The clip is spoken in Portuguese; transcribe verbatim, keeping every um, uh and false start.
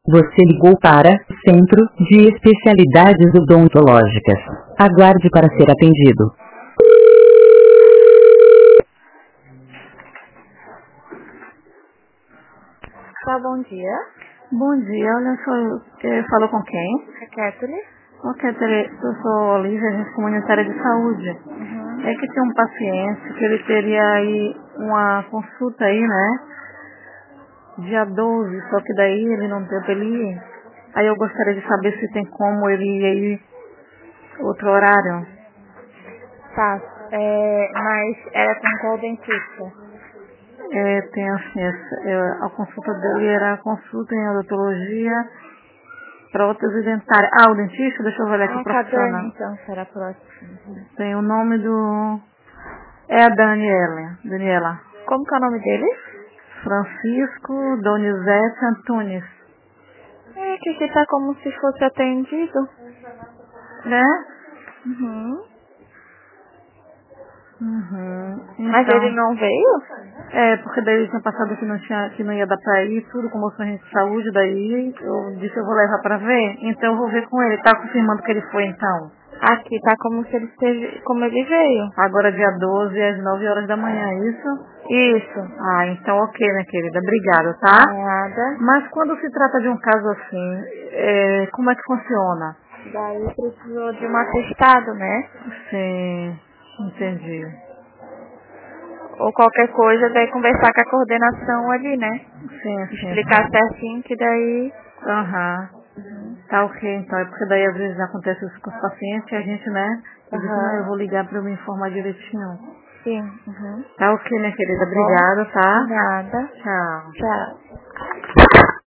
Você ligou para Centro de Especialidades Odontológicas. Aguarde para ser atendido. Tá, bom dia. Bom dia, olha só, eu falou com quem? É Kathleen. Ok, Tere, eu sou Olivia, agente comunitária de saúde. Uhum. É que tem um paciente que ele teria aí uma consulta aí, né? Dia doze, só que daí ele não deu pra ele ir. Aí eu gostaria de saber se tem como ele ir aí outro horário. Tá, é, mas era com qual dentista? É, tem assim, essa, é, a consulta dele era a consulta em odontologia, prótese dentária. Ah, o dentista, deixa eu olhar aqui o Ah, com a Dani, profissional. então, será próximo. Tem o nome do... É a Daniela. Daniela. Como que é o nome dele? Francisco Donizete Antunes. É, que aqui tá como se fosse atendido. Né? Uhum. Uhum. Mas ele Então, não veio? é, porque daí ele tinha passado que não, tinha, que não ia dar pra ir, tudo com moça de saúde, daí eu disse eu vou levar pra ver, então eu vou ver com ele. Tá confirmando que ele foi então. Aqui tá como se ele esteve, como ele veio. Agora dia doze às nove horas da manhã, é isso? Isso. Ah, então ok, minha querida, obrigada, tá? Nada. Mas quando se trata de um caso assim, é, como é que funciona? Daí precisou de um atestado, né? Sim, entendi. Ou qualquer coisa, daí conversar com a coordenação ali, né? Sim, sim, Explicar sim. certinho que daí... Aham. Tá ok, então. É porque daí às vezes acontece isso com os pacientes e a gente, né? Eu disse, não, eu Aham. vou ligar pra eu me informar direitinho. Sim. Uhum. Tá ok, minha querida. Tá bom? Obrigada, tá? Nada. Tchau. Tchau.